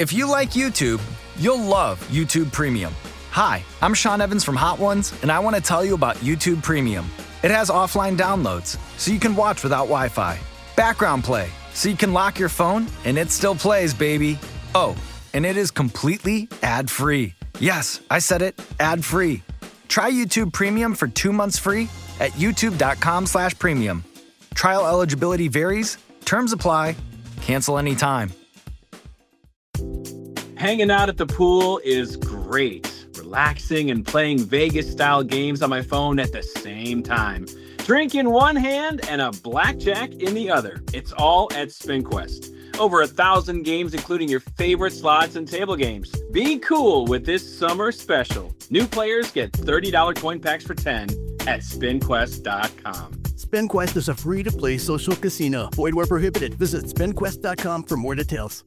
If you like YouTube, you'll love YouTube Premium. Hi, I'm Sean Evans from Hot Ones, and I want to tell you about YouTube Premium. It has offline downloads, so you can watch without Wi-Fi. Background play, so you can lock your phone, and it still plays, baby. Oh, and it is completely ad-free. Yes, I said it, ad-free. Try YouTube Premium for 2 months free at youtube.com/premium. Trial eligibility varies. Terms apply. Cancel anytime. Hanging out at the pool is great. Relaxing and playing Vegas-style games on my phone at the same time. Drink in one hand and a blackjack in the other. It's all at SpinQuest. Over 1,000 games, including your favorite slots and table games. Be cool with this summer special. New players get $30 coin packs for 10 at SpinQuest.com. SpinQuest is a free-to-play social casino. Void where prohibited. Visit SpinQuest.com for more details.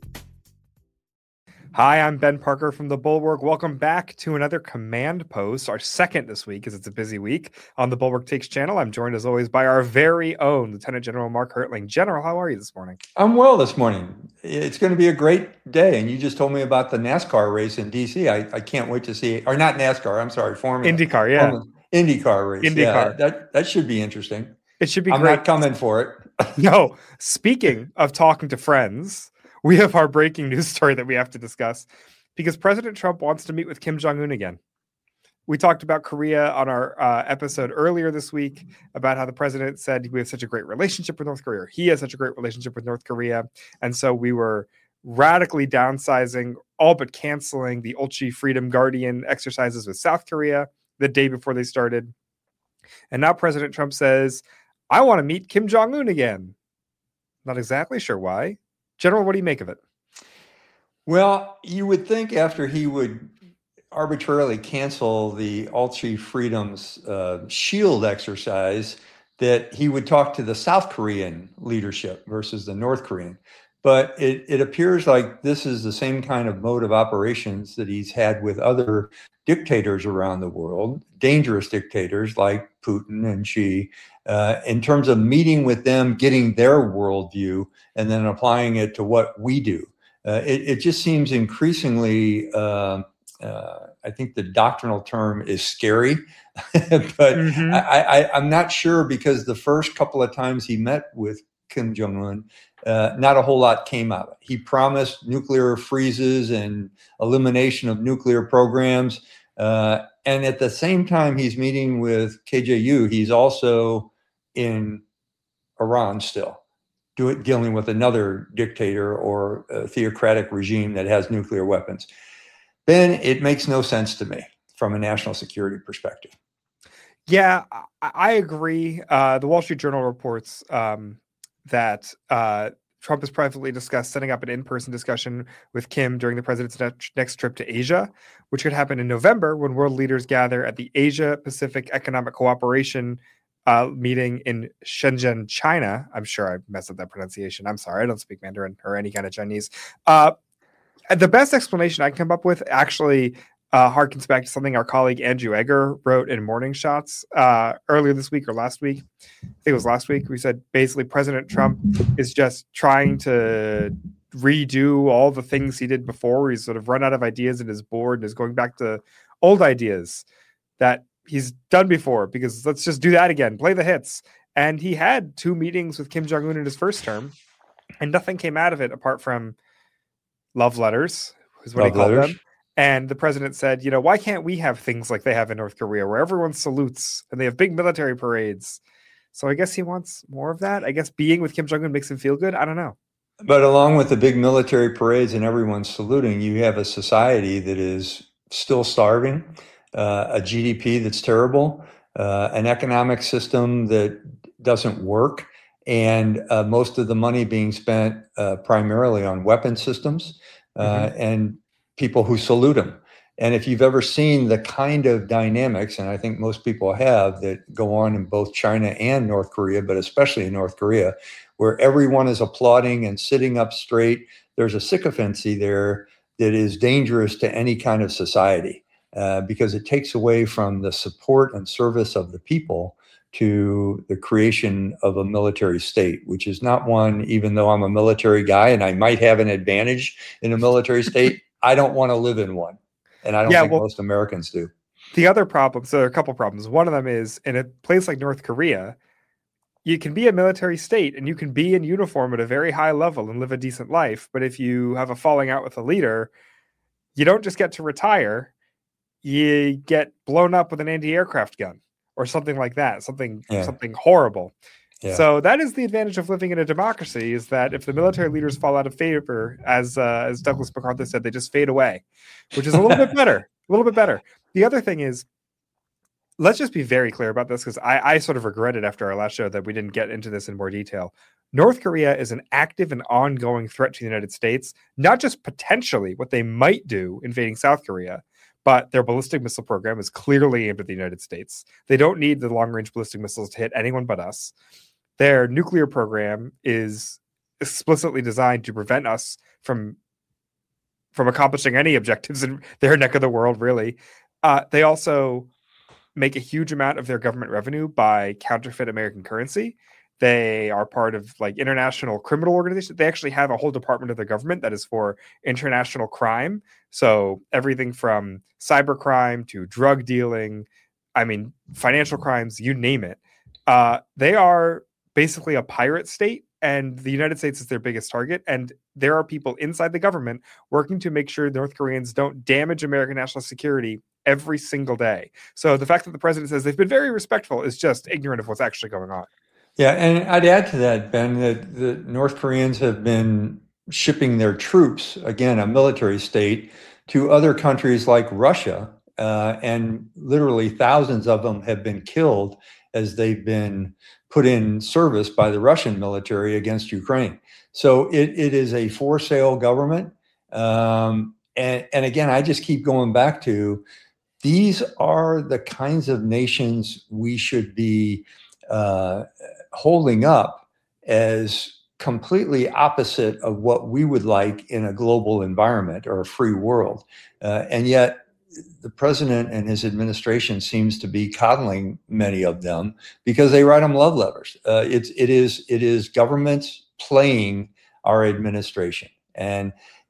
Hi, I'm Ben Parker from The Bulwark. Welcome back to another Command Post, our second this week, as it's a busy week on the Bulwark Takes channel. I'm joined, as always, by our very own Lieutenant General Mark Hertling. General, how are you this morning? I'm well this morning. It's going to be a great day, and you just told me about the NASCAR race in D.C. I can't wait to see it. Or not NASCAR, I'm sorry, Formula. IndyCar, yeah. IndyCar race. IndyCar. Yeah, that should be interesting. It should be I'm great. not coming for it. No. Speaking of talking to friends, we have our breaking news story that we have to discuss because President Trump wants to meet with Kim Jong-un again. We talked about Korea on our episode earlier this week about how the president said we have such a great relationship with North Korea. Or he has such a great relationship with North Korea. And so we were radically downsizing, all but canceling the Ulchi Freedom Guardian exercises with South Korea the day before they started. And now President Trump says, I want to meet Kim Jong-un again. Not exactly sure why. General, what do you make of it? Well, you would think after he would arbitrarily cancel the Ulchi Freedom's shield exercise that he would talk to the South Korean leadership versus the North Korean. But it appears like this is the same kind of mode of operations that he's had with other dictators around the world, dangerous dictators like Putin and Xi, in terms of meeting with them, getting their worldview, and then applying it to what we do. It just seems increasingly, I think the doctrinal term is scary, but I'm not sure because the first couple of times he met with Kim Jong-un, not a whole lot came out of it. He promised nuclear freezes and elimination of nuclear programs. And at the same time he's meeting with KJU, he's also in Iran still, dealing with another dictator or a theocratic regime that has nuclear weapons. Then it makes no sense to me from a national security perspective. Yeah, I agree. The Wall Street Journal reports that Trump has privately discussed setting up an in-person discussion with Kim during the president's next trip to Asia, which could happen in November when world leaders gather at the Asia-Pacific Economic Cooperation meeting in Shenzhen, China. I'm sure I messed up that pronunciation. I'm sorry. I don't speak Mandarin or any kind of Chinese. The best explanation I can come up with actually harkens back to something our colleague Andrew Egger wrote in Morning Shots earlier this week or last week. I think it was last week. We said basically President Trump is just trying to redo all the things he did before. He's sort of run out of ideas in his board and is going back to old ideas that he's done before because let's just do that again, play the hits. And he had 2 meetings with Kim Jong-un in his first term and nothing came out of it apart from love letters, is what he called them. And the president said, you know, why can't we have things like they have in North Korea where everyone salutes and they have big military parades? So I guess he wants more of that. I guess being with Kim Jong-un makes him feel good. I don't know. But along with the big military parades and everyone saluting, you have a society that is still starving, a GDP that's terrible, an economic system that doesn't work, and most of the money being spent primarily on weapon systems and people who salute him. And if you've ever seen the kind of dynamics, and I think most people have, that go on in both China and North Korea, but especially in North Korea, where everyone is applauding and sitting up straight, there's a sycophancy there that is dangerous to any kind of society because it takes away from the support and service of the people to the creation of a military state, which is not one, even though I'm a military guy and I might have an advantage in a military state, I don't want to live in one. And I don't think most Americans do. The other problem, so there are a couple problems. One of them is in a place like North Korea, you can be a military state and you can be in uniform at a very high level and live a decent life. But if you have a falling out with a leader, you don't just get to retire, you get blown up with an anti-aircraft gun or something like that, something horrible. Yeah. So that is the advantage of living in a democracy, is that if the military leaders fall out of favor, as Douglas MacArthur said, they just fade away, which is a little bit better. A little bit better. The other thing is, let's just be very clear about this, because I sort of regretted after our last show that we didn't get into this in more detail. North Korea is an active and ongoing threat to the United States, not just potentially what they might do invading South Korea, but their ballistic missile program is clearly aimed at the United States. They don't need the long-range ballistic missiles to hit anyone but us. Their nuclear program is explicitly designed to prevent us from accomplishing any objectives in their neck of the world, really. They also make a huge amount of their government revenue by counterfeit American currency. They are part of like international criminal organizations. They actually have a whole department of the government that is for international crime. So everything from cybercrime to drug dealing, financial crimes, you name it. They are basically a pirate state, and the United States is their biggest target. And there are people inside the government working to make sure North Koreans don't damage American national security every single day. So the fact that the president says they've been very respectful is just ignorant of what's actually going on. Yeah, and I'd add to that, Ben, that the North Koreans have been shipping their troops, again, a military state, to other countries like Russia, and literally thousands of them have been killed as they've been put in service by the Russian military against Ukraine. So it is a for sale government. And again, I just keep going back to, these are the kinds of nations we should be holding up as completely opposite of what we would like in a global environment or a free world. And yet the president and his administration seems to be coddling many of them because they write them love letters. It is governments playing our administration. And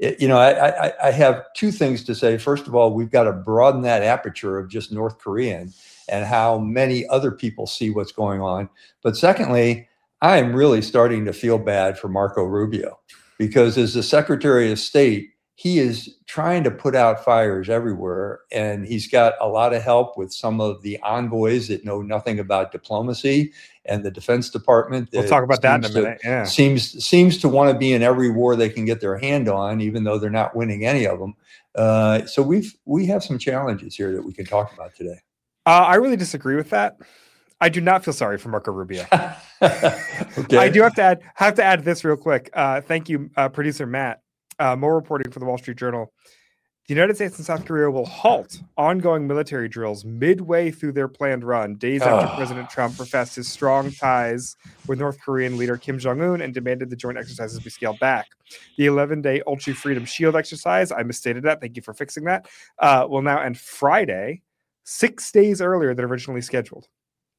I have two things to say. First of all, we've got to broaden that aperture of just North Korean and how many other people see what's going on. But secondly, I am really starting to feel bad for Marco Rubio, because as the Secretary of State, he is trying to put out fires everywhere. And he's got a lot of help with some of the envoys that know nothing about diplomacy, and the Defense Department. We'll talk about that in a minute. Yeah. Seems to want to be in every war they can get their hand on, even though they're not winning any of them. So we have some challenges here that we can talk about today. I really disagree with that. I do not feel sorry for Marco Rubio. Okay. I do have to add this real quick. Thank you, producer Matt. More reporting for the Wall Street Journal. The United States and South Korea will halt ongoing military drills midway through their planned run, days after President Trump professed his strong ties with North Korean leader Kim Jong-un and demanded the joint exercises be scaled back. The 11-day Ulchi Freedom Shield exercise, I misstated that, thank you for fixing that, will now end Friday, 6 days earlier than originally scheduled.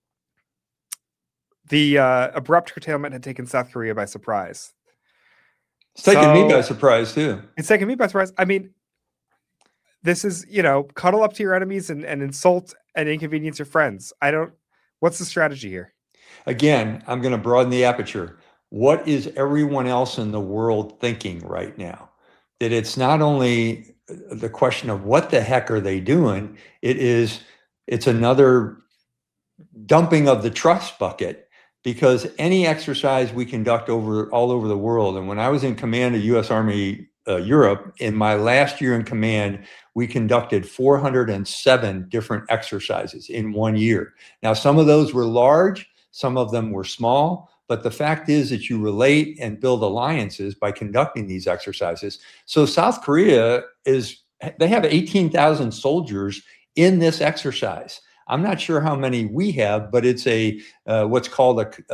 The abrupt curtailment had taken South Korea by surprise. It's taken me by surprise, too. It's taken me by surprise. I mean, this is, cuddle up to your enemies and insult and inconvenience your friends. What's the strategy here? Again, I'm going to broaden the aperture. What is everyone else in the world thinking right now? That it's not only the question of what the heck are they doing, it's another dumping of the trust bucket, because any exercise we conduct all over the world, and when I was in command of U.S. Army Europe, in my last year in command, we conducted 407 different exercises in 1 year. Now, some of those were large, some of them were small, but the fact is that you relate and build alliances by conducting these exercises. So South Korea they have 18,000 soldiers in this exercise. I'm not sure how many we have, but it's what's called it's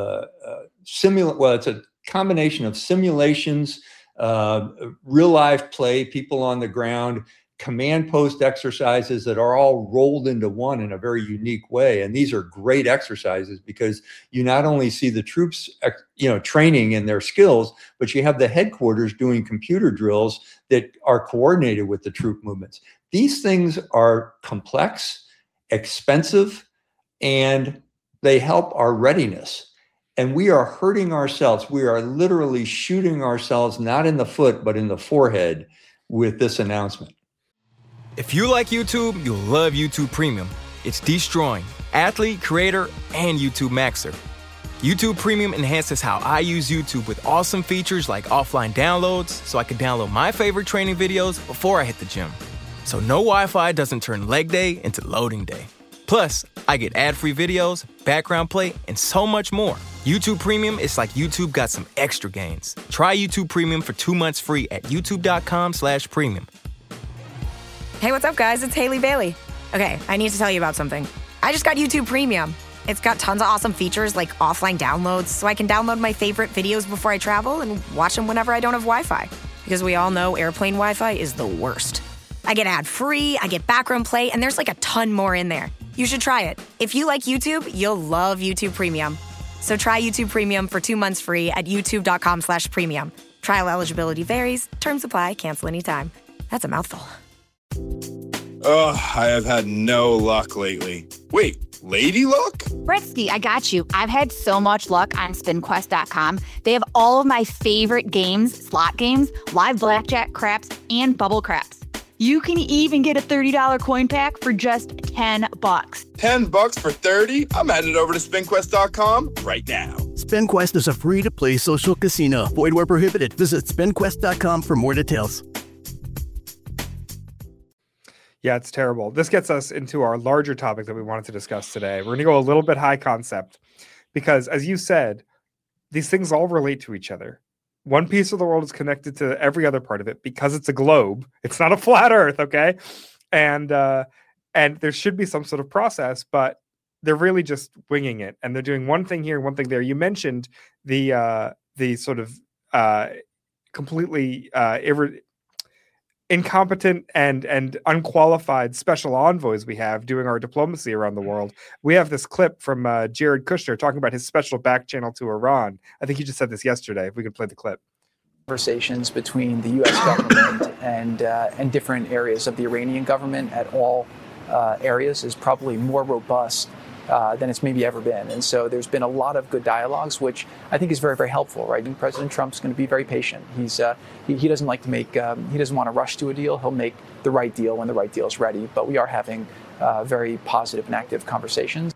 a combination of simulations, real life play, people on the ground, command post exercises that are all rolled into one in a very unique way. And these are great exercises because you not only see the troops, training in their skills, but you have the headquarters doing computer drills that are coordinated with the troop movements. These things are complex, expensive, and they help our readiness. And we are hurting ourselves. We are literally shooting ourselves, not in the foot, but in the forehead with this announcement. If you like YouTube, you'll love YouTube Premium. It's destroying athlete, creator, and YouTube Maxer. YouTube Premium enhances how I use YouTube with awesome features like offline downloads, so I can download my favorite training videos before I hit the gym. So no Wi-Fi doesn't turn leg day into loading day. Plus, I get ad-free videos, background play, and so much more. YouTube Premium is like YouTube got some extra gains. Try YouTube Premium for 2 months free at youtube.com/premium. Hey, what's up, guys? It's Haley Bailey. Okay, I need to tell you about something. I just got YouTube Premium. It's got tons of awesome features like offline downloads, so I can download my favorite videos before I travel and watch them whenever I don't have Wi-Fi. Because we all know airplane Wi-Fi is the worst. I get ad-free, I get background play, and there's like a ton more in there. You should try it. If you like YouTube, you'll love YouTube Premium. So try YouTube Premium for 2 months free at youtube.com/premium. Trial eligibility varies. Terms apply. Cancel anytime. That's a mouthful. Ugh, I have had no luck lately. Wait, lady luck? Britsky, I got you. I've had so much luck on SpinQuest.com. They have all of my favorite games, slot games, live blackjack, craps, and bubble craps. You can even get a $30 coin pack for just $10. $10 for 30? I'm headed over to SpinQuest.com right now. SpinQuest is a free-to-play social casino. Void where prohibited. Visit SpinQuest.com for more details. Yeah, it's terrible. This gets us into our larger topic that we wanted to discuss today. We're going to go a little bit high concept because, as you said, these things all relate to each other. One piece of the world is connected to every other part of it because it's a globe. It's not a flat Earth, okay? And there should be some sort of process, but they're really just winging it, and they're doing one thing here, one thing there. You mentioned the sort of completely incompetent and unqualified special envoys we have doing our diplomacy around the world. We have this clip from Jared Kushner talking about his special back channel to Iran. I think he just said this yesterday. If we could play the clip. Conversations between the U.S. government and different areas of the Iranian government at all areas is probably more robust than it's maybe ever been. And so there's been a lot of good dialogues, which I think is very, very helpful, right? And President Trump's going to be very patient. He doesn't like to make, he doesn't want to rush to a deal. He'll make the right deal when the right deal is ready. But we are having very positive and active conversations.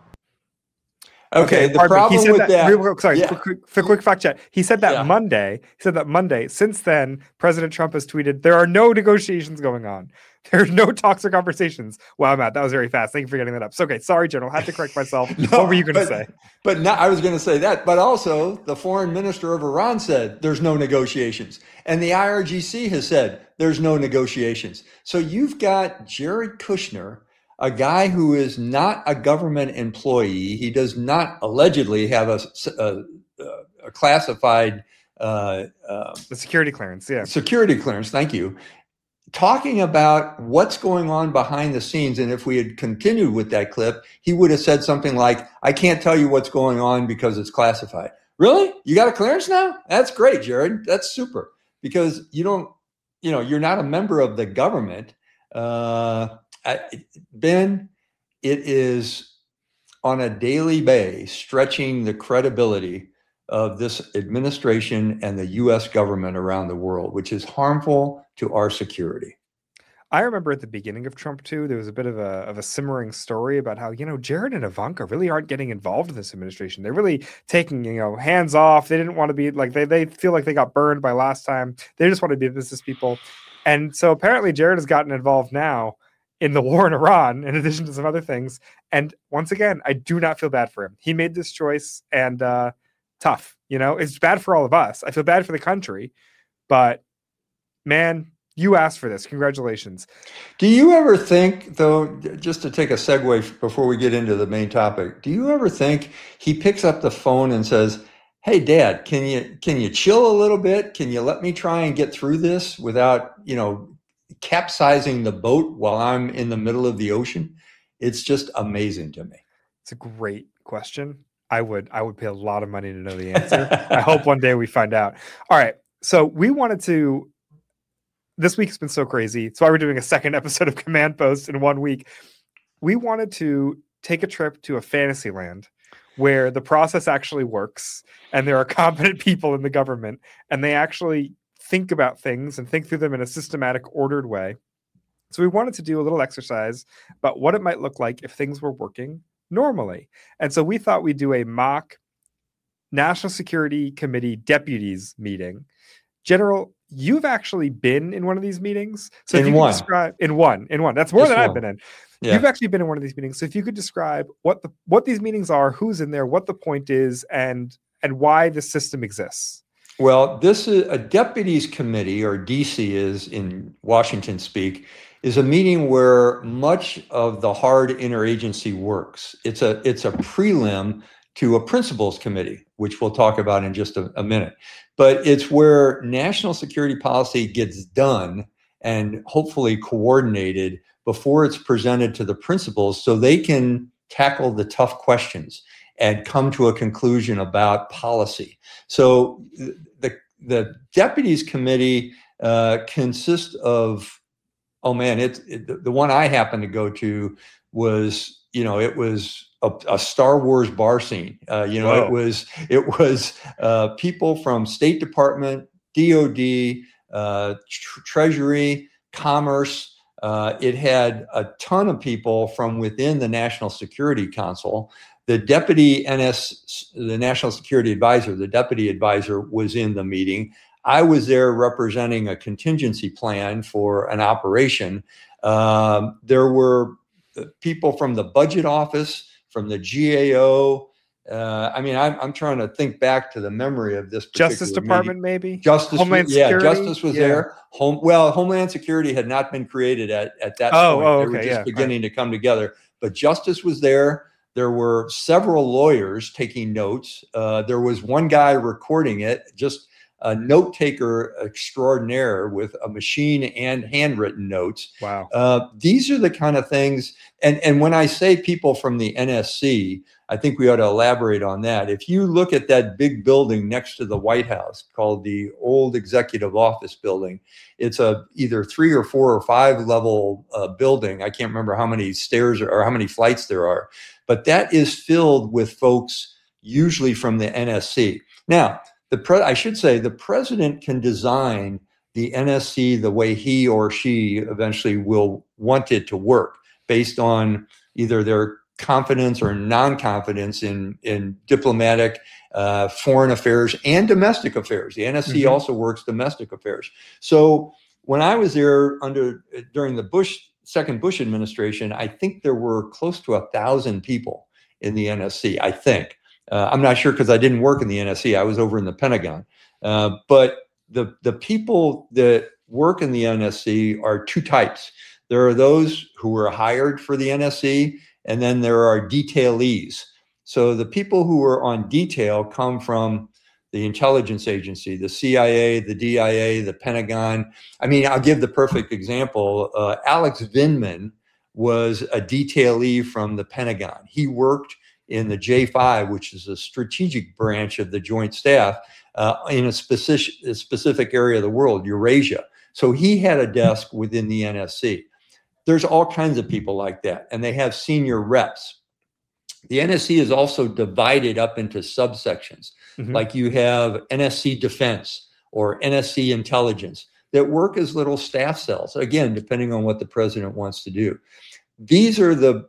Okay, the problem with that. Sorry, quick fact check. He said that Monday. He said that Monday. Since then, President Trump has tweeted, "There are no negotiations going on. There's no talks or conversations." Wow, Matt, that was very fast. Thank you for getting that up. So, okay, sorry, General. I had to correct myself. What were you going to say? But now I was going to say that. But also, the foreign minister of Iran said there's no negotiations, and the IRGC has said there's no negotiations. So you've got Jared Kushner, a guy who is not a government employee. He does not allegedly have a classified the security clearance. Yeah, security clearance. Thank you. Talking about what's going on behind the scenes, and if we had continued with that clip, he would have said something like, "I can't tell you what's going on because it's classified." Really? You got a clearance now? That's great, Jared. That's super, because you're not a member of the government. Ben, it is on a daily basis stretching the credibility of this administration and the U.S. government around the world, which is harmful to our security. I remember at the beginning of Trump too, there was a bit of a simmering story about how, Jared and Ivanka really aren't getting involved in this administration. They're really taking, hands off. They didn't want to be like, they feel like they got burned by last time. They just want to be business people. And so apparently Jared has gotten involved now in the war in Iran, in addition to some other things. And once again, I do not feel bad for him. He made this choice, and tough. It's bad for all of us. I feel bad for the country, but man, you asked for this. Congratulations. Do you ever think, though, just to take a segue before we get into the main topic, do you ever think he picks up the phone and says, "Hey, Dad, can you chill a little bit? Can you let me try and get through this without, capsizing the boat while I'm in the middle of the ocean. It's just amazing to me. It's a great question. I would pay a lot of money to know the answer. I hope one day we find out. All right. So we wanted to, this week's been so crazy. That's why we're doing a second episode of Command Post in 1 week. We wanted to take a trip to a fantasy land where the process actually works and there are competent people in the government and they actually think about things and think through them in a systematic, ordered way. So we wanted to do a little exercise about what it might look like if things were working normally. And so we thought we'd do a mock National Security Committee deputies meeting. General, you've actually been in one of these meetings. So if you could describe in one. That's more than I've been in. Yeah. You've actually been in one of these meetings. So if you could describe what these meetings are, who's in there, what the point is, and why the system exists. Well, this is a deputies committee, or DC is in Washington speak, is a meeting where much of the hard interagency works. It's a prelim to a principals committee, which we'll talk about in just a minute. But it's where national security policy gets done and hopefully coordinated before it's presented to the principals so they can tackle the tough questions and come to a conclusion about policy. So the deputies committee consists of, the one I happened to go to was, it was a Star Wars bar scene. It was people from State Department, DOD, Treasury, Commerce. It had a ton of people from within the National Security Council. The the National Security Advisor, the deputy advisor, was in the meeting. I was there representing a contingency plan for an operation. There were people from the budget office, from the GAO. I'm trying to think back to the memory of this particular Justice Department, meeting. maybe? Homeland Security? Justice was there. Homeland Security had not been created at that point. They were just beginning to come together. But Justice was there. There were several lawyers taking notes. There was one guy recording it, just a note taker extraordinaire with a machine and handwritten notes. Wow. These are the kind of things. And when I say people from the NSC, I think we ought to elaborate on that. If you look at that big building next to the White House called the Old Executive Office Building, it's a either 3 or 4 or 5 level building. I can't remember how many stairs or how many flights there are, but that is filled with folks usually from the NSC. Now, I should say the president can design the NSC the way he or she eventually will want it to work based on either their confidence or non-confidence in diplomatic, foreign affairs and domestic affairs. The NSC also works domestic affairs. So when I was there during the second Bush administration, I think there were close to 1,000 people in the NSC, I think. I'm not sure because I didn't work in the NSC. I was over in the Pentagon. But the people that work in the NSC are two types. There are those who were hired for the NSC, and then there are detailees. So the people who are on detail come from the intelligence agency, the CIA, the DIA, the Pentagon. I'll give the perfect example. Alex Vindman was a detailee from the Pentagon. He worked in the J5, which is a strategic branch of the Joint Staff in a specific area of the world, Eurasia. So he had a desk within the NSC. There's all kinds of people like that, and they have senior reps. The NSC is also divided up into subsections, like you have NSC Defense or NSC Intelligence that work as little staff cells, again, depending on what the president wants to do. These are the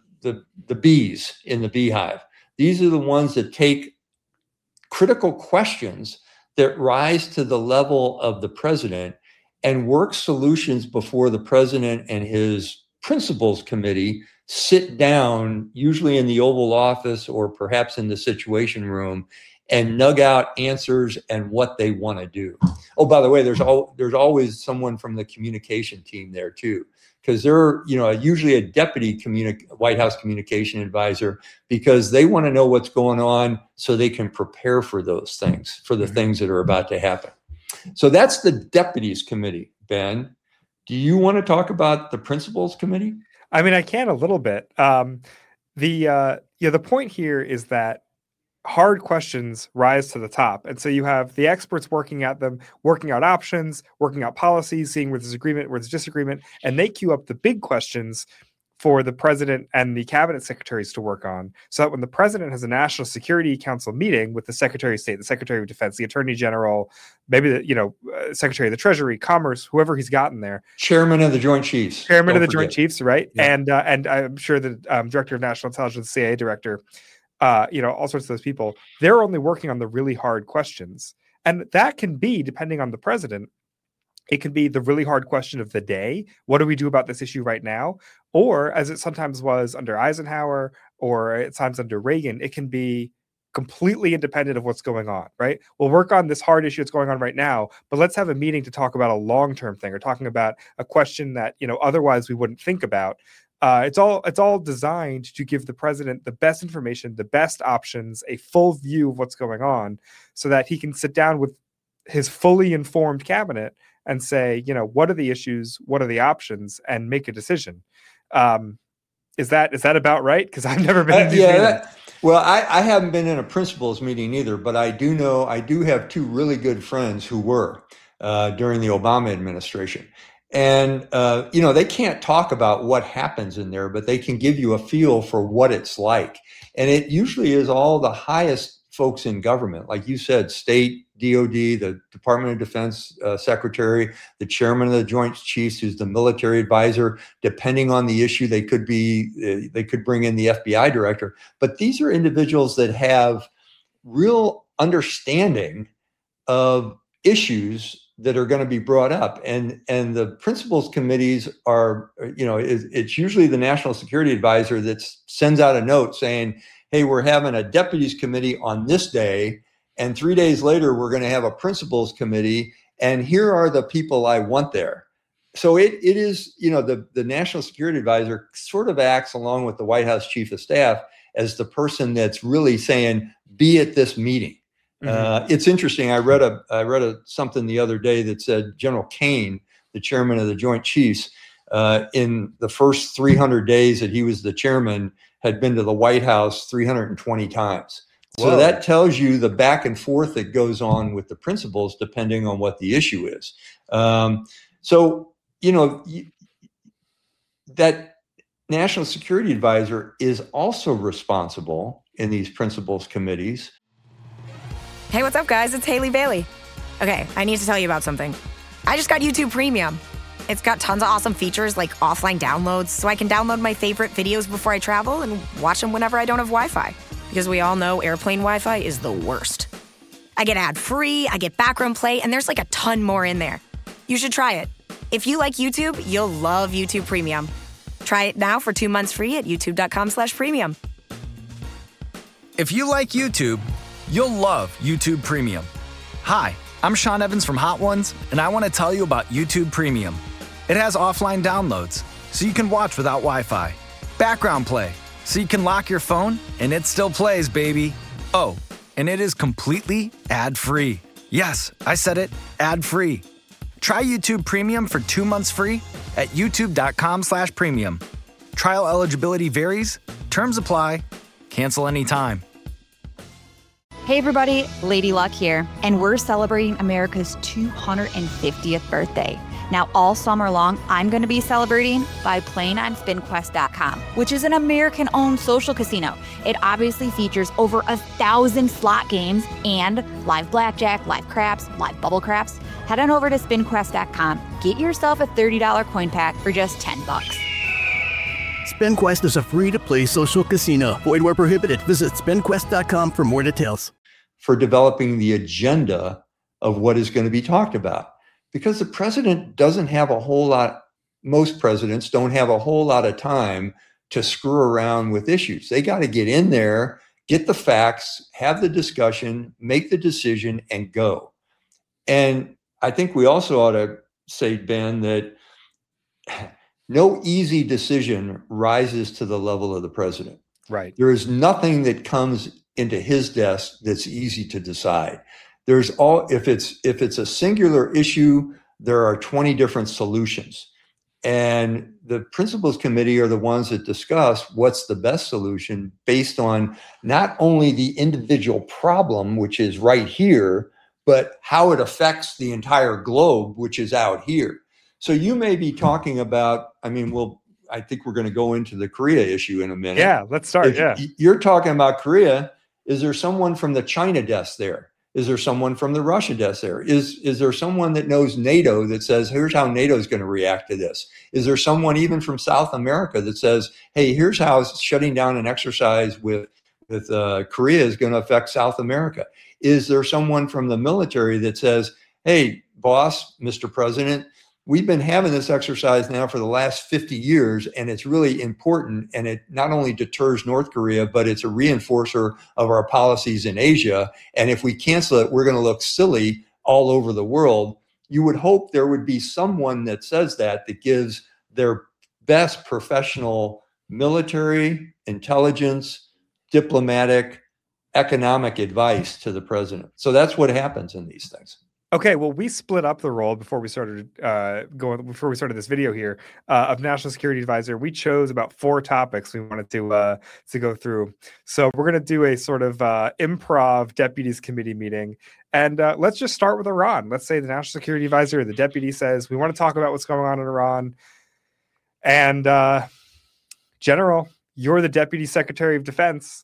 bees in the beehive. These are the ones that take critical questions that rise to the level of the president and work solutions before the president and his principals committee sit down, usually in the Oval Office or perhaps in the Situation Room, and nug out answers and what they want to do. Oh, by the way, there's always someone from the communication team there too, because they're usually a deputy White House communication advisor, because they want to know what's going on so they can prepare for those things, for the things that are about to happen. So that's the deputies committee, Ben. Do you want to talk about the Principals Committee? I mean, I can a little bit. The point here is that hard questions rise to the top. And so you have the experts working at them, working out options, working out policies, seeing where there's agreement, where there's disagreement, and they queue up the big questions for the president and the cabinet secretaries to work on, so that when the president has a National Security Council meeting with the Secretary of State, the Secretary of Defense, the Attorney General, maybe the Secretary of the Treasury, Commerce, whoever he's gotten there, Chairman of the Joint Chiefs, Joint Chiefs, right? Yeah. And I'm sure the Director of National Intelligence, CIA Director, all sorts of those people, they're only working on the really hard questions, and that can be, depending on the president, it can be the really hard question of the day. What do we do about this issue right now? Or, as it sometimes was under Eisenhower or at times under Reagan, it can be completely independent of what's going on, right? We'll work on this hard issue that's going on right now, but let's have a meeting to talk about a long-term thing, or talking about a question that, otherwise we wouldn't think about. It's all designed to give the president the best information, the best options, a full view of what's going on, so that he can sit down with his fully informed cabinet and say, what are the issues, what are the options, and make a decision. Is that about right? Because I've never been in these meetings. Well, I haven't been in a principals meeting either, but I do have two really good friends who were during the Obama administration. And, they can't talk about what happens in there, but they can give you a feel for what it's like. And it usually is all the highest folks in government, like you said, state, DOD, the Department of Defense secretary, the chairman of the Joint Chiefs, who's the military advisor. Depending on the issue, they could bring in the FBI director. But these are individuals that have real understanding of issues that are going to be brought up. And the principals committees are, it's usually the national security advisor that sends out a note saying, hey, we're having a deputies committee on this day, and 3 days later, we're going to have a principals committee, and here are the people I want there. So it is, the national security advisor sort of acts along with the White House chief of staff as the person that's really saying, be at this meeting. Mm-hmm. It's interesting. I read something the other day that said General Kane, the chairman of the Joint Chiefs, in the first 300 days that he was the chairman, had been to the White House 320 times. So that tells you the back and forth that goes on with the principals, depending on what the issue is. That national security advisor is also responsible in these principals committees. Hey, what's up, guys? It's Haley Bailey. Okay, I need to tell you about something. I just got YouTube Premium. It's got tons of awesome features like offline downloads, so I can download my favorite videos before I travel and watch them whenever I don't have Wi-Fi. Because we all know airplane Wi-Fi is the worst. I get ad-free, I get background play, and there's like a ton more in there. You should try it. If you like YouTube, you'll love YouTube Premium. Try it now for 2 months free at youtube.com/premium. If you like YouTube, you'll love YouTube Premium. Hi, I'm Sean Evans from Hot Ones, and I want to tell you about YouTube Premium. It has offline downloads, so you can watch without Wi-Fi. Background play, so you can lock your phone and it still plays, baby. Oh, and it is completely ad-free. Yes, I said it, ad-free. Try YouTube Premium for 2 months free at youtube.com/premium. Trial eligibility varies. Terms apply. Cancel anytime. Hey everybody, Lady Luck here, and we're celebrating America's 250th birthday. Now, all summer long, I'm going to be celebrating by playing on SpinQuest.com, which is an American-owned social casino. It obviously features over 1,000 slot games and live blackjack, live craps, live bubble craps. Head on over to SpinQuest.com. Get yourself a $30 coin pack for just $10. SpinQuest is a free-to-play social casino. Void where prohibited. Visit SpinQuest.com for more details. For developing the agenda of what is going to be talked about. Because the president doesn't have a whole lot, most presidents don't have a whole lot of time to screw around with issues. They got to get in there, get the facts, have the discussion, make the decision, and go. And I think we also ought to say, Ben, that no easy decision rises to the level of the president. Right. There is nothing that comes into his desk that's easy to decide. If it's a singular issue, there are 20 different solutions. And the Principals Committee are the ones that discuss what's the best solution based on not only the individual problem, which is right here, but how it affects the entire globe, which is out here. So you may be talking about, I think we're going to go into the Korea issue in a minute. Yeah, let's start. You're talking about Korea. Is there someone from the China desk there? Is there someone from the Russia desk there? Is there someone that knows NATO that says, here's how NATO is going to react to this? Is there someone even from South America that says, hey, here's how shutting down an exercise with Korea is going to affect South America? Is there someone from the military that says, hey, boss, Mr. President, we've been having this exercise now for the last 50 years, and it's really important, and it not only deters North Korea, but it's a reinforcer of our policies in Asia, and if we cancel it, we're going to look silly all over the world. You would hope there would be someone that says that gives their best professional military, intelligence, diplomatic, economic advice to the president. So that's what happens in these things. Okay, well, we split up the role before we started this video here of National Security Advisor. We chose about 4 topics we wanted to go through. So we're going to do a sort of improv deputies committee meeting, and let's just start with Iran. Let's say the National Security Advisor, the deputy, says we want to talk about what's going on in Iran, and General, you're the Deputy Secretary of Defense.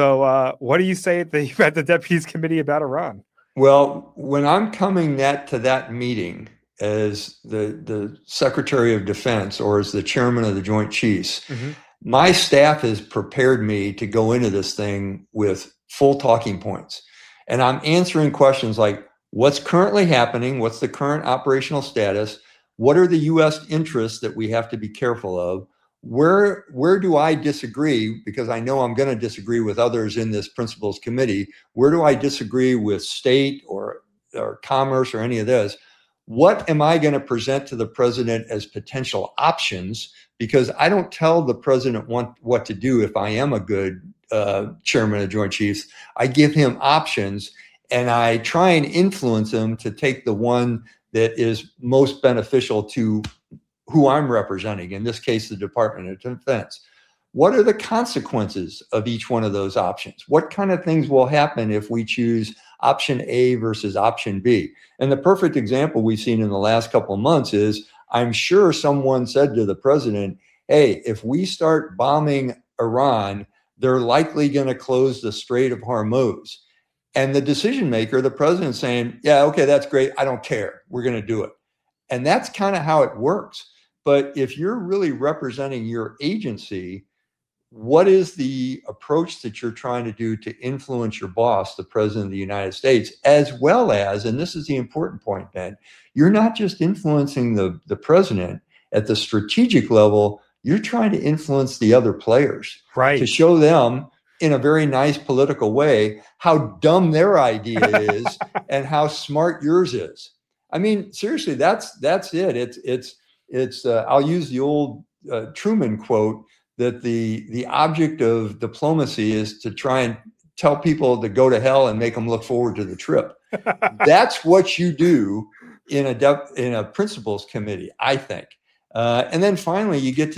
So what do you say at the deputies committee about Iran? Well, when I'm coming to that meeting as the Secretary of Defense or as the Chairman of the Joint Chiefs, my staff has prepared me to go into this thing with full talking points. And I'm answering questions like, what's currently happening? What's the current operational status? What are the U.S. interests that we have to be careful of? Where do I disagree? Because I know I'm going to disagree with others in this Principals Committee. Where do I disagree with state or commerce or any of this? What am I going to present to the president as potential options? Because I don't tell the president what to do if I am a good chairman of Joint Chiefs. I give him options, and I try and influence him to take the one that is most beneficial to who I'm representing, in this case, the Department of Defense. What are the consequences of each one of those options? What kind of things will happen if we choose option A versus option B? And the perfect example we've seen in the last couple of months is, I'm sure someone said to the president, hey, if we start bombing Iran, they're likely going to close the Strait of Hormuz. And the decision maker, the president, saying, yeah, okay, that's great. I don't care. We're going to do it. And that's kind of how it works. But if you're really representing your agency, what is the approach that you're trying to do to influence your boss, the President of the United States, as well as, and this is the important point, Ben, you're not just influencing the president at the strategic level, you're trying to influence the other players, right? To show them in a very nice political way how dumb their idea is and how smart yours is. I mean, seriously, that's it. It's I'll use the old Truman quote that the object of diplomacy is to try and tell people to go to hell and make them look forward to the trip. That's what you do in a principals committee, I think. And then finally, you get to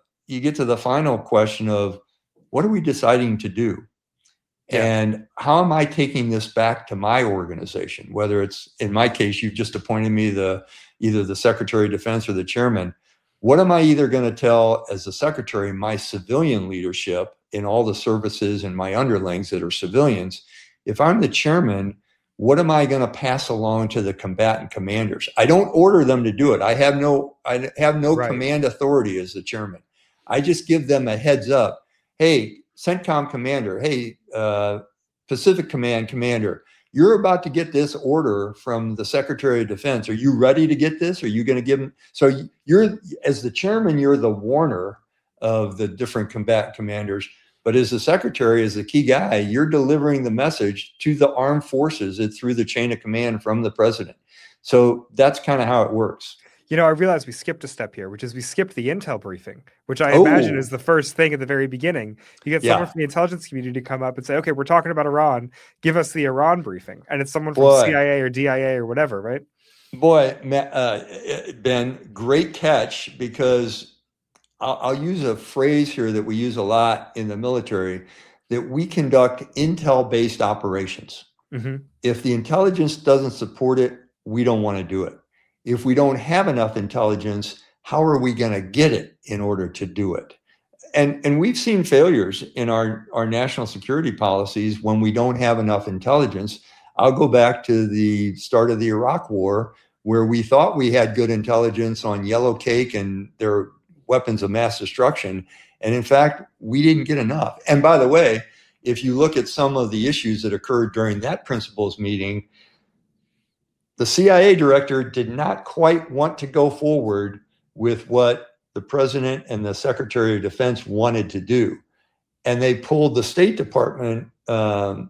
the final question of, what are we deciding to do? Yeah. And how am I taking this back to my organization? Whether it's, in my case, you've just appointed me either the Secretary of Defense or the chairman. What am I either going to tell as the secretary, my civilian leadership in all the services and my underlings that are civilians? If I'm the chairman, what am I going to pass along to the combatant commanders? I don't order them to do it. I have no right. Command authority as the chairman. I just give them a heads up. Hey, CENTCOM commander, hey, Pacific Command commander, you're about to get this order from the Secretary of Defense. Are you ready to get this? Are you going to give them? So you're, as the chairman, you're the warner of the different combatant commanders. But as the secretary, as the key guy, you're delivering the message to the armed forces through the chain of command from the president. So that's kind of how it works. You know, I realized we skipped a step here, which is we skipped the intel briefing, which I imagine is the first thing at the very beginning. You get someone from the intelligence community to come up and say, okay, we're talking about Iran. Give us the Iran briefing. And it's someone from CIA or DIA or whatever, right? Boy, Ben, great catch, because I'll use a phrase here that we use a lot in the military, that we conduct intel-based operations. Mm-hmm. If the intelligence doesn't support it, we don't want to do it. If we don't have enough intelligence, how are we going to get it in order to do it? And we've seen failures in our national security policies when we don't have enough intelligence. I'll go back to the start of the Iraq War, where we thought we had good intelligence on yellow cake and their weapons of mass destruction. And in fact, we didn't get enough. And by the way, if you look at some of the issues that occurred during that principals meeting, the CIA director did not quite want to go forward with what the president and the Secretary of Defense wanted to do. And they pulled the State Department head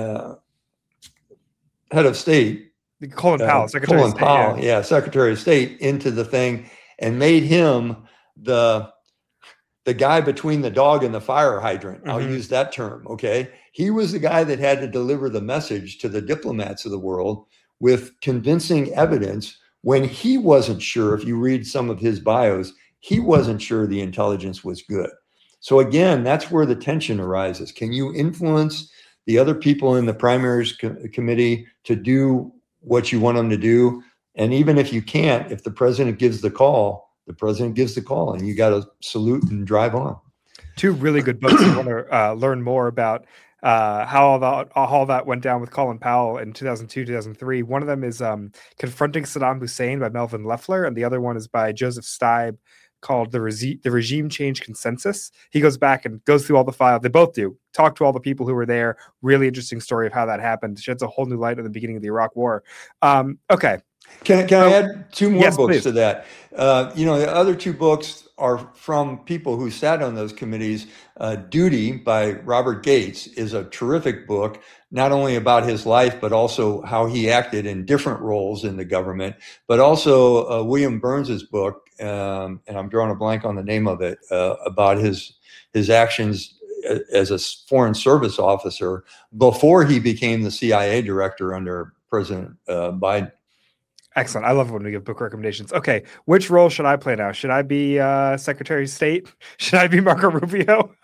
of state, Colin Powell, Secretary of State, Secretary of State, into the thing, and made him the guy between the dog and the fire hydrant. Mm-hmm. I'll use that term. Okay. He was the guy that had to deliver the message to the diplomats of the world with convincing evidence when he wasn't sure. If you read some of his bios, he wasn't sure the intelligence was good. So again, that's where the tension arises. Can you influence the other people in the primaries committee to do what you want them to do? And even if you can't, if the president gives the call, the president gives the call, and you got to salute and drive on. Two really good books. I want to learn more about how all that went down with Colin Powell in 2002, 2003. One of them is Confronting Saddam Hussein by Melvin Leffler, and the other one is by Joseph Stieb, called the Regime Change Consensus. He goes back and goes through all the files. They both do. Talk to all the people who were there. Really interesting story of how that happened. Sheds a whole new light on the beginning of the Iraq War. Okay. Can I add two more books please. to that? The other two books are from people who sat on those committees. Duty by Robert Gates is a terrific book, not only about his life, but also how he acted in different roles in the government, but also William Burns's book, and I'm drawing a blank on the name of it, about his actions as a foreign service officer before he became the CIA director under President Biden. Excellent. I love when we give book recommendations. Okay, which role should I play now? Should I be Secretary of State? Should I be Marco Rubio?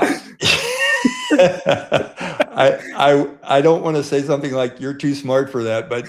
I don't want to say something like you're too smart for that, but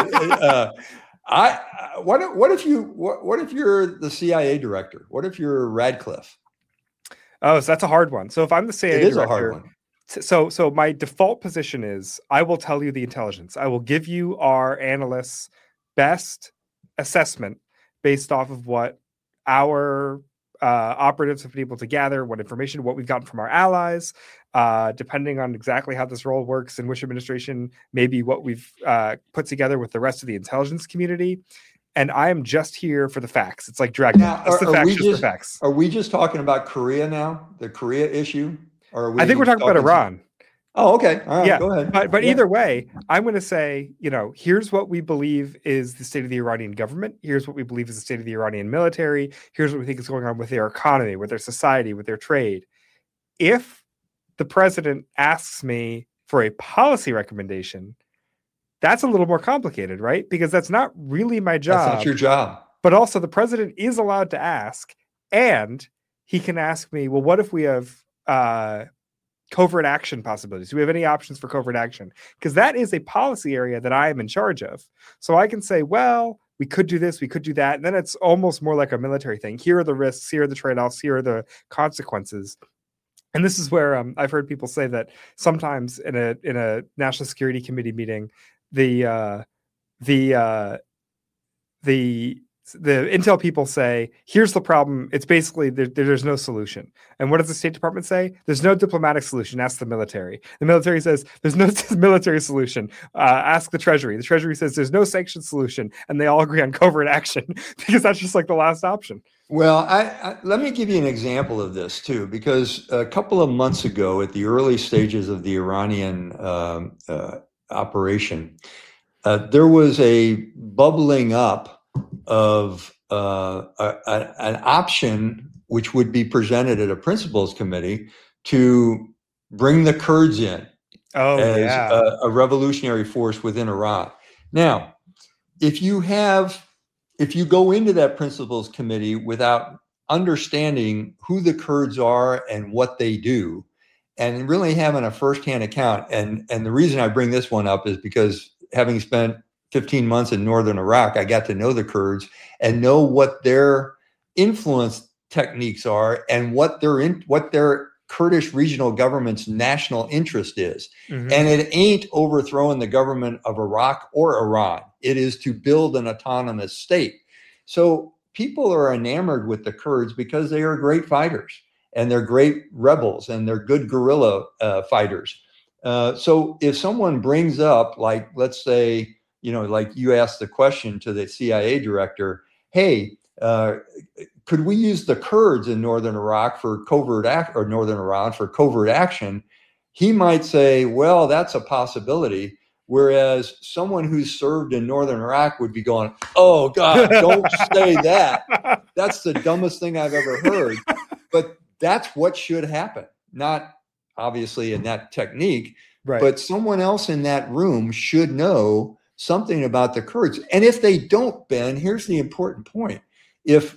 what if you're the CIA director? What if you're Radcliffe? Oh, so that's a hard one. So if I'm the CIA director, it is director, a hard one. So my default position is I will tell you the intelligence. I will give you our analysts' best assessment based off of what our operatives have been able to gather, what information, what we've gotten from our allies, depending on exactly how this role works in which administration, maybe what we've put together with the rest of the intelligence community. And I am just here for the facts. It's like Dragnet. The facts. Are we just talking about Korea now, the Korea issue? Or I think we're talking about Iran. Oh, okay. All right, yeah. Go ahead. But either way, I'm going to say, here's what we believe is the state of the Iranian government. Here's what we believe is the state of the Iranian military. Here's what we think is going on with their economy, with their society, with their trade. If the president asks me for a policy recommendation, that's a little more complicated, right? Because that's not really my job. That's not your job. But also the president is allowed to ask, and he can ask me, well, what if we have covert action possibilities? Do we have any options for covert action? Because that is a policy area that I am in charge of. So I can say, well, we could do this, we could do that. And then it's almost more like a military thing. Here are the risks, here are the trade-offs, here are the consequences. And this is where I've heard people say that sometimes in a National Security Committee meeting, the intel people say, here's the problem. It's basically there's no solution. And what does the State Department say? There's no diplomatic solution. Ask the military. The military says there's no military solution. Ask the Treasury. The Treasury says there's no sanction solution. And they all agree on covert action because that's just like the last option. Well, I let me give you an example of this too, because a couple of months ago at the early stages of the Iranian operation, there was a bubbling up of an option which would be presented at a principals committee to bring the Kurds in as a revolutionary force within Iraq. Now, if you go into that principles committee without understanding who the Kurds are and what they do, and really having a firsthand account, and the reason I bring this one up is because having spent 15 months in northern Iraq, I got to know the Kurds and know what their influence techniques are and what their Kurdish regional government's national interest is. Mm-hmm. And it ain't overthrowing the government of Iraq or Iran. It is to build an autonomous state. So people are enamored with the Kurds because they are great fighters and they're great rebels and they're good guerrilla fighters. So if someone brings up, like, let's say, like you asked the question to the CIA director, hey, could we use the Kurds in northern Iraq for covert or northern Iran for covert action? He might say, well, that's a possibility. Whereas someone who's served in northern Iraq would be going, oh God, don't say that. That's the dumbest thing I've ever heard. But that's what should happen. Not obviously in that technique, right, but someone else in that room should know something about the Kurds. And if they don't, Ben, here's the important point. If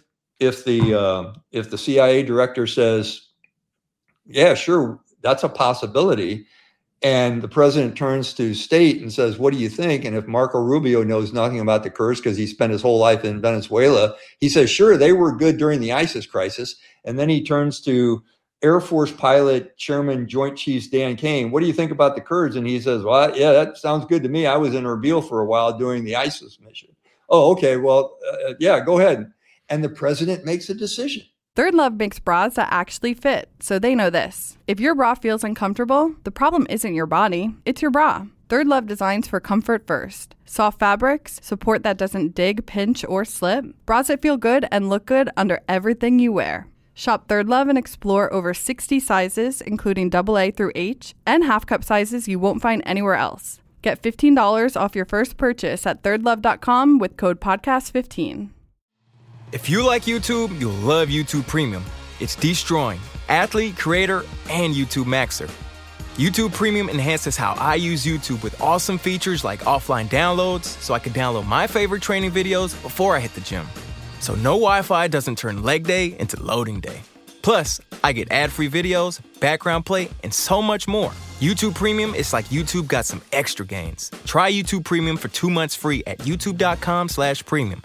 the CIA director says, yeah, sure, that's a possibility, and the president turns to state and says, what do you think? And if Marco Rubio knows nothing about the Kurds because he spent his whole life in Venezuela, he says, sure, they were good during the ISIS crisis. And then he turns to Air Force pilot, Chairman Joint Chiefs Dan Kane, what do you think about the Kurds? And he says, well, yeah, that sounds good to me. I was in Erbil for a while during the ISIS mission. Oh, okay, well, yeah, go ahead. And the president makes a decision. Third Love makes bras that actually fit, so they know this. If your bra feels uncomfortable, the problem isn't your body, it's your bra. Third Love designs for comfort first. Soft fabrics, support that doesn't dig, pinch, or slip. Bras that feel good and look good under everything you wear. Shop Third Love and explore over 60 sizes, including AA through H, and half cup sizes you won't find anywhere else. Get $15 off your first purchase at thirdlove.com with code podcast15. If you like YouTube, you'll love YouTube Premium. It's destroying athlete, creator, and YouTube Maxer. YouTube Premium enhances how I use YouTube with awesome features like offline downloads, so I can download my favorite training videos before I hit the gym. So no Wi-Fi doesn't turn leg day into loading day. Plus, I get ad-free videos, background play, and so much more. YouTube Premium is like YouTube got some extra gains. Try YouTube Premium for 2 months free at youtube.com/premium.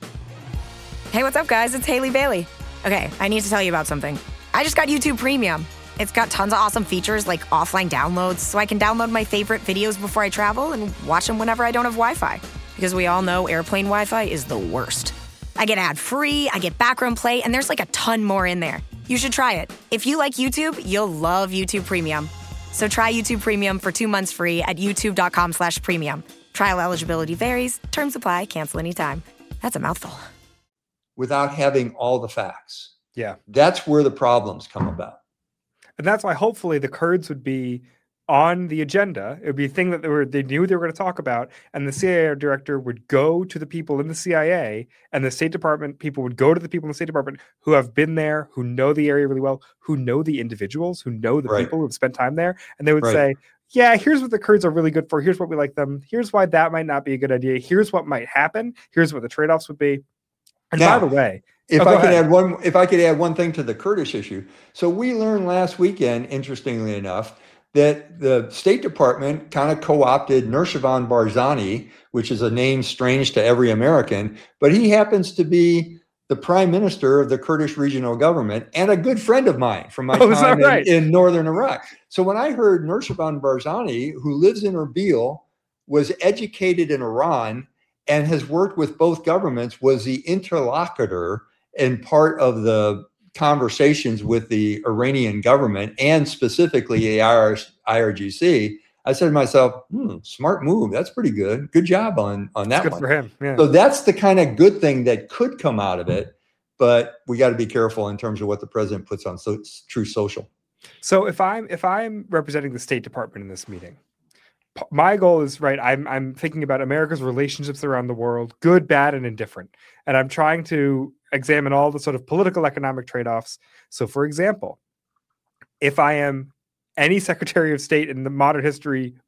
Hey, what's up, guys? It's Haley Bailey. Okay, I need to tell you about something. I just got YouTube Premium. It's got tons of awesome features like offline downloads, so I can download my favorite videos before I travel and watch them whenever I don't have Wi-Fi. Because we all know airplane Wi-Fi is the worst. I get ad-free, I get background play, and there's like a ton more in there. You should try it. If you like YouTube, you'll love YouTube Premium. So try YouTube Premium for 2 months free at youtube.com/premium. Trial eligibility varies. Terms apply. Cancel anytime. That's a mouthful. Without having all the facts. Yeah. That's where the problems come about. And that's why hopefully the Kurds would be on the agenda. It would be a thing that they knew they were going to talk about, and the CIA director would go to the people in the CIA, and the State Department people would go to the people in the State Department who have been there, who know the area really well, who know the individuals, who know the people who have spent time there, and they would say, yeah, here's what the Kurds are really good for. Here's what we like them. Here's why that might not be a good idea. Here's what might happen. Here's what the trade-offs would be. And now, by the way, if I could add one thing to the Kurdish issue. So we learned last weekend, interestingly enough, that the State Department kind of co-opted Nurshevan Barzani, which is a name strange to every American, but he happens to be the prime minister of the Kurdish regional government and a good friend of mine from my time in northern Iraq. So when I heard Nurshevan Barzani, who lives in Erbil, was educated in Iran, and has worked with both governments, was the interlocutor and part of the conversations with the Iranian government and specifically the IRGC, I said to myself, smart move. That's pretty good. Good job on that good one. For him. Yeah. So that's the kind of good thing that could come out of it. But we got to be careful in terms of what the president puts on Truth Social. So if I'm representing the State Department in this meeting, my goal is I'm thinking about America's relationships around the world, good, bad, and indifferent. And I'm trying to examine all the sort of political economic trade-offs. So for example, if I am any Secretary of State in the modern history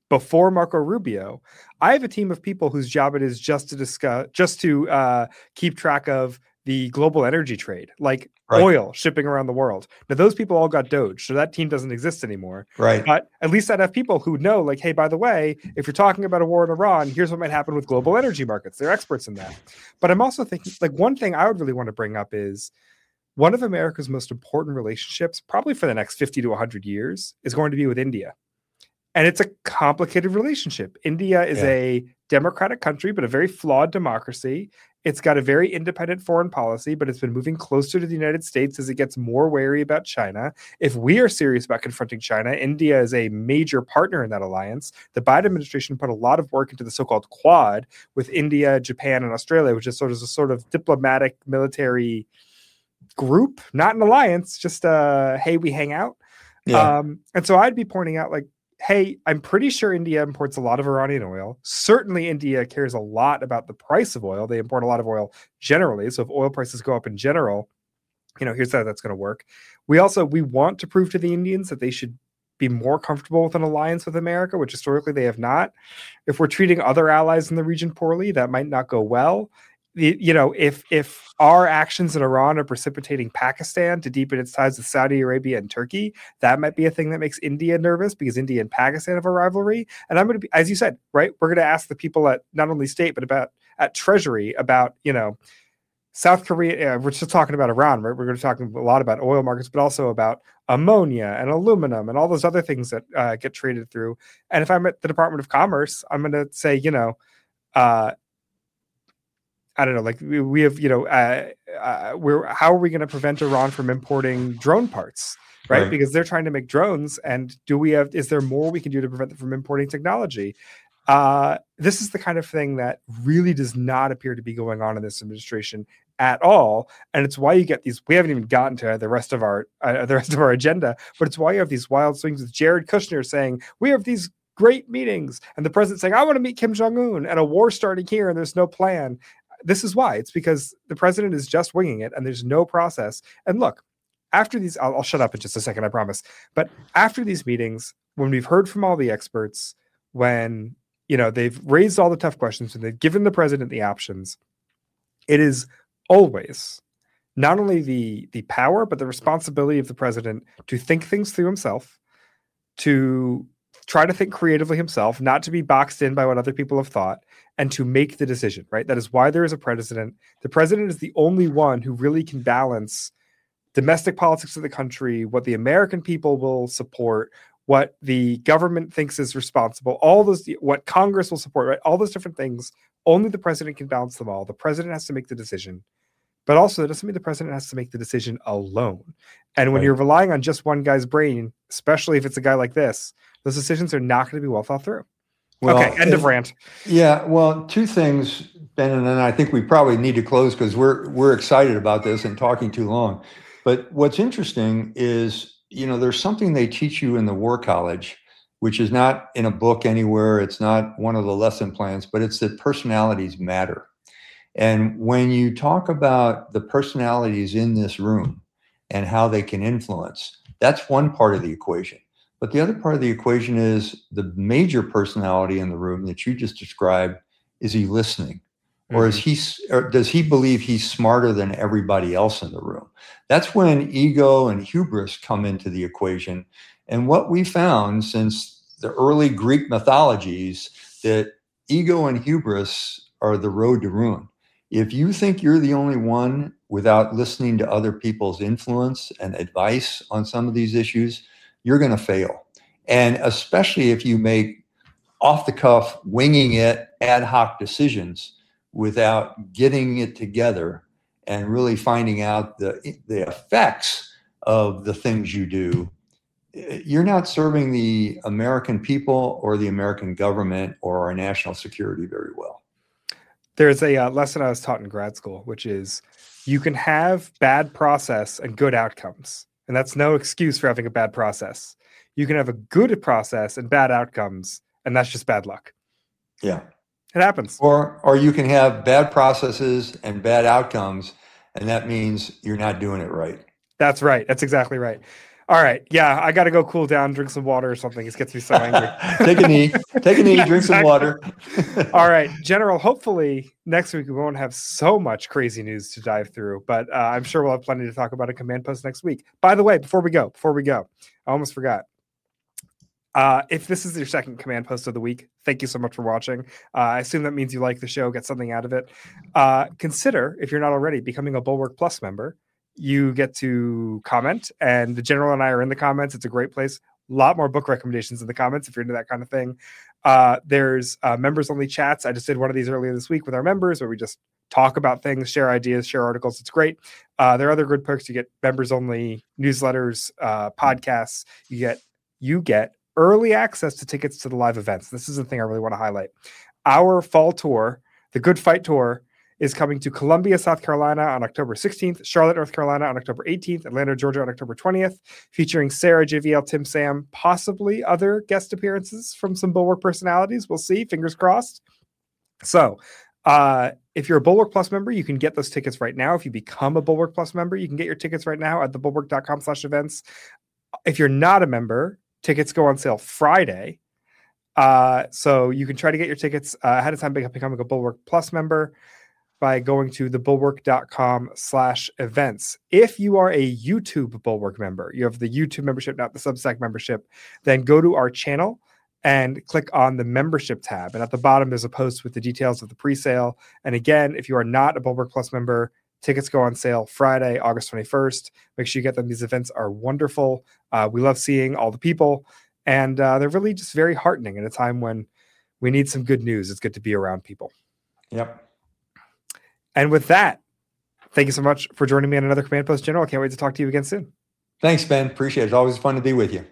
before Marco Rubio, I have a team of people whose job it is just to keep track of the global energy trade, like oil shipping around the world. Now, those people all got Doge, so that team doesn't exist anymore. Right. But at least I'd have people who know, like, hey, by the way, if you're talking about a war in Iran, here's what might happen with global energy markets. They're experts in that. But I'm also thinking, like, one thing I would really want to bring up is one of America's most important relationships, probably for the next 50 to 100 years, is going to be with India. And it's a complicated relationship. India is a democratic country, but a very flawed democracy. It's got a very independent foreign policy, but it's been moving closer to the United States as it gets more wary about China. If we are serious about confronting China, India is a major partner in that alliance. The Biden administration put a lot of work into the so-called Quad with India, Japan, and Australia, which is sort of diplomatic military group, not an alliance, just hey, we hang out. And so I'd be pointing out, like, hey, I'm pretty sure India imports a lot of Iranian oil. Certainly India cares a lot about the price of oil. They import a lot of oil generally. So if oil prices go up in general, here's how that's going to work. We want to prove to the Indians that they should be more comfortable with an alliance with America, which historically they have not. If we're treating other allies in the region poorly, that might not go well. If our actions in Iran are precipitating Pakistan to deepen its ties with Saudi Arabia and Turkey, that might be a thing that makes India nervous because India and Pakistan have a rivalry. And I'm going to be, as you said, right, we're going to ask the people at not only state, but at Treasury about, South Korea. We're just talking about Iran, right? We're going to talk a lot about oil markets, but also about ammonia and aluminum and all those other things that get traded through. And if I'm at the Department of Commerce, I'm going to say, I don't know, like we have, how are we going to prevent Iran from importing drone parts, right? Because they're trying to make drones. And is there more we can do to prevent them from importing technology? This is the kind of thing that really does not appear to be going on in this administration at all. And it's why you get these, we haven't even gotten to the rest of our agenda, but it's why you have these wild swings with Jared Kushner saying, we have these great meetings. And the president saying, I want to meet Kim Jong-un, and a war starting here and there's no plan. This is why. It's because the president is just winging it and there's no process. And look, after these, I'll shut up in just a second, I promise. But after these meetings, when we've heard from all the experts, when, they've raised all the tough questions and they've given the president the options, it is always not only the power, but the responsibility of the president to think things through himself, to try to think creatively himself, not to be boxed in by what other people have thought, and to make the decision, right? That is why there is a president. The president is the only one who really can balance domestic politics of the country, what the American people will support, what the government thinks is responsible, all those, what Congress will support, right? All those different things. Only the president can balance them all. The president has to make the decision. But also, that doesn't mean the president has to make the decision alone. And when you're relying on just one guy's brain, especially if it's a guy like this, those decisions are not going to be well thought through. Well, okay, end of rant. Yeah, well, two things, Ben, and then I think we probably need to close because we're excited about this and talking too long. But what's interesting is, there's something they teach you in the War College, which is not in a book anywhere. It's not one of the lesson plans, but it's that personalities matter. And when you talk about the personalities in this room and how they can influence, that's one part of the equation. But the other part of the equation is the major personality in the room that you just described. Is he listening? Or does he believe he's smarter than everybody else in the room? That's when ego and hubris come into the equation. And what we found since the early Greek mythologies, that ego and hubris are the road to ruin. If you think you're the only one without listening to other people's influence and advice on some of these issues, you're going to fail. And especially if you make off the cuff, winging it, ad hoc decisions without getting it together and really finding out the effects of the things you do, you're not serving the American people or the American government or our national security very well. There's a lesson I was taught in grad school, which is you can have bad process and good outcomes. And that's no excuse for having a bad process. You can have a good process and bad outcomes, and that's just bad luck. Yeah. It happens. Or you can have bad processes and bad outcomes, and that means you're not doing it right. That's right. That's exactly right. All right. Yeah, I got to go cool down, drink some water or something. This gets me so angry. Take a knee. Yeah, drink some water. All right, General, hopefully next week we won't have so much crazy news to dive through, but I'm sure we'll have plenty to talk about at Command Post next week. By the way, before we go, I almost forgot. If this is your second Command Post of the week, thank you so much for watching. I assume that means you like the show, get something out of it. Consider, if you're not already, becoming a Bulwark Plus member. You get to comment, and the General and I are in the comments. It's a great place. A lot more book recommendations in the comments if you're into that kind of thing. There's members-only chats. I just did one of these earlier this week with our members where we just talk about things, share ideas, share articles. It's great. There are other good perks. You get members-only newsletters, podcasts. You get early access to tickets to the live events. This is the thing I really want to highlight. Our fall tour, the Good Fight Tour, is coming to Columbia, South Carolina on October 16th, Charlotte, North Carolina on October 18th, Atlanta, Georgia on October 20th, featuring Sarah, JVL, Tim, Sam, possibly other guest appearances from some Bulwark personalities. We'll see. Fingers crossed. So if you're a Bulwark Plus member, you can get those tickets right now. If you become a Bulwark Plus member, you can get your tickets right now at thebulwark.com/events. If you're not a member, tickets go on sale Friday. So you can try to get your tickets ahead of time by becoming a Bulwark Plus member by going to thebulwark.com/events. If you are a YouTube Bulwark member, you have the YouTube membership, not the Substack membership, then go to our channel and click on the membership tab. And at the bottom, there's a post with the details of the presale. And again, if you are not a Bulwark Plus member, tickets go on sale Friday, August 21st. Make sure you get them. These events are wonderful. We love seeing all the people. And they're really just very heartening in a time when we need some good news. It's good to be around people. Yep. And with that, thank you so much for joining me on another Command Post, General. I can't wait to talk to you again soon. Thanks, Ben. Appreciate it. It's always fun to be with you.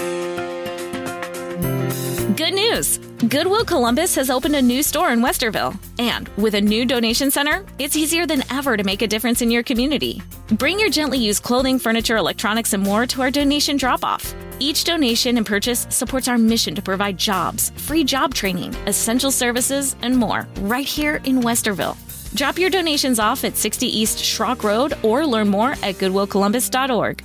Good news. Goodwill Columbus has opened a new store in Westerville. And with a new donation center, it's easier than ever to make a difference in your community. Bring your gently used clothing, furniture, electronics, and more to our donation drop-off. Each donation and purchase supports our mission to provide jobs, free job training, essential services, and more right here in Westerville. Drop your donations off at 60 East Schrock Road or learn more at goodwillcolumbus.org.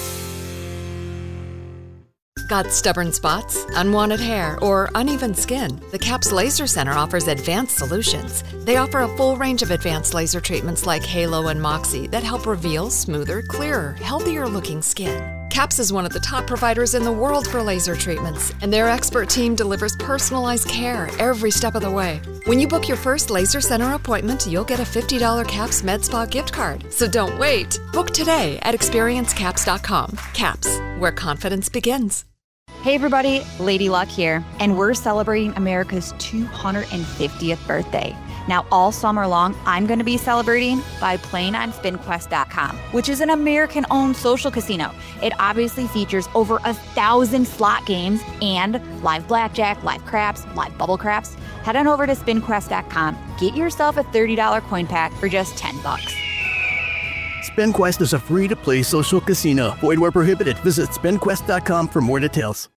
Got stubborn spots, unwanted hair, or uneven skin? The CAPS Laser Center offers advanced solutions. They offer a full range of advanced laser treatments like Halo and Moxie that help reveal smoother, clearer, healthier-looking skin. CAPS is one of the top providers in the world for laser treatments, and their expert team delivers personalized care every step of the way. When you book your first Laser Center appointment, you'll get a $50 CAPS Med Spa gift card. So don't wait. Book today at experiencecaps.com. CAPS, where confidence begins. Hey everybody, Lady Luck here, and we're celebrating America's 250th birthday. Now all summer long, I'm going to be celebrating by playing on SpinQuest.com, which is an American-owned social casino. It obviously features over 1,000 slot games and live blackjack, live craps, live bubble craps. Head on over to SpinQuest.com, get yourself a $30 coin pack for just $10. SpinQuest is a free-to-play social casino. Void where prohibited. Visit SpinQuest.com for more details.